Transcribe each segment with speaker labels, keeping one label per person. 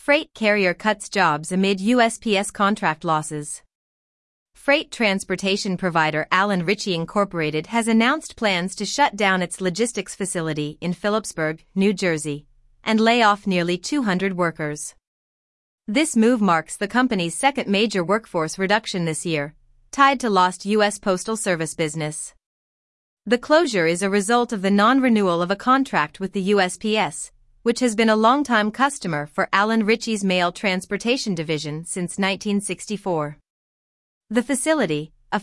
Speaker 1: Freight carrier cuts jobs amid USPS contract losses. Freight transportation provider Allen Ritchie Incorporated has announced plans to shut down its logistics facility in Phillipsburg, New Jersey, and lay off nearly 200 workers. This move marks the company's second major workforce reduction this year, tied to lost U.S. Postal Service business. The closure is a result of the non-renewal of a contract with the USPS, which has been a longtime customer for Allen Ritchie's mail transportation division since 1964. The facility, a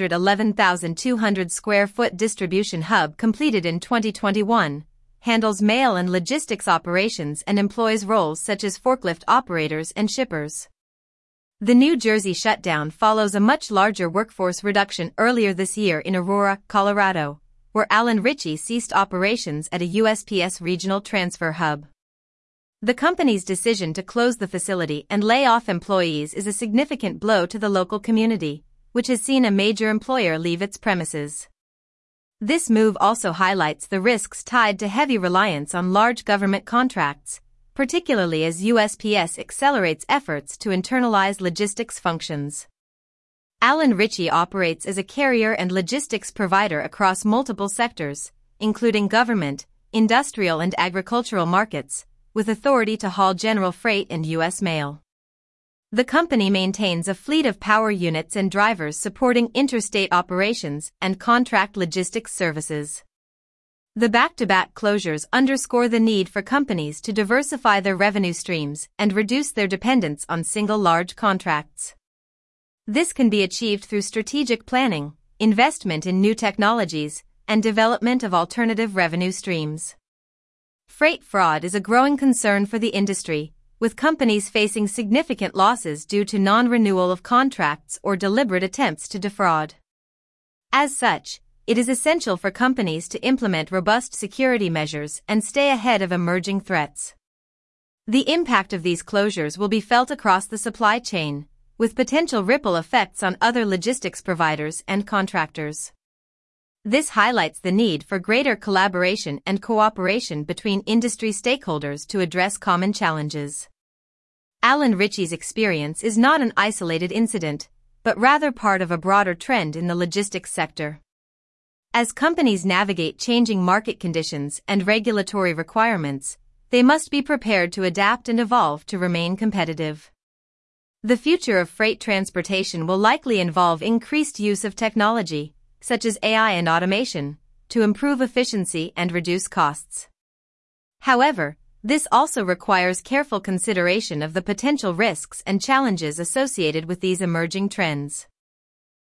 Speaker 1: 511,200 square foot distribution hub completed in 2021, handles mail and logistics operations and employs roles such as forklift operators and shippers. The New Jersey shutdown follows a much larger workforce reduction earlier this year in Aurora, Colorado, where Allen Ritchie ceased operations at a USPS regional transfer hub. The company's decision to close the facility and lay off employees is a significant blow to the local community, which has seen a major employer leave its premises. This move also highlights the risks tied to heavy reliance on large government contracts, particularly as USPS accelerates efforts to internalize logistics functions. Allen Ritchie operates as a carrier and logistics provider across multiple sectors, including government, industrial and agricultural markets, with authority to haul general freight and U.S. mail. The company maintains a fleet of power units and drivers supporting interstate operations and contract logistics services. The back-to-back closures underscore the need for companies to diversify their revenue streams and reduce their dependence on single large contracts. This can be achieved through strategic planning, investment in new technologies, and development of alternative revenue streams. Freight fraud is a growing concern for the industry, with companies facing significant losses due to non-renewal of contracts or deliberate attempts to defraud. As such, it is essential for companies to implement robust security measures and stay ahead of emerging threats. The impact of these closures will be felt across the supply chain, with potential ripple effects on other logistics providers and contractors. This highlights the need for greater collaboration and cooperation between industry stakeholders to address common challenges. Allen Ritchie's experience is not an isolated incident, but rather part of a broader trend in the logistics sector. As companies navigate changing market conditions and regulatory requirements, they must be prepared to adapt and evolve to remain competitive. The future of freight transportation will likely involve increased use of technology, such as AI and automation, to improve efficiency and reduce costs. However, this also requires careful consideration of the potential risks and challenges associated with these emerging trends.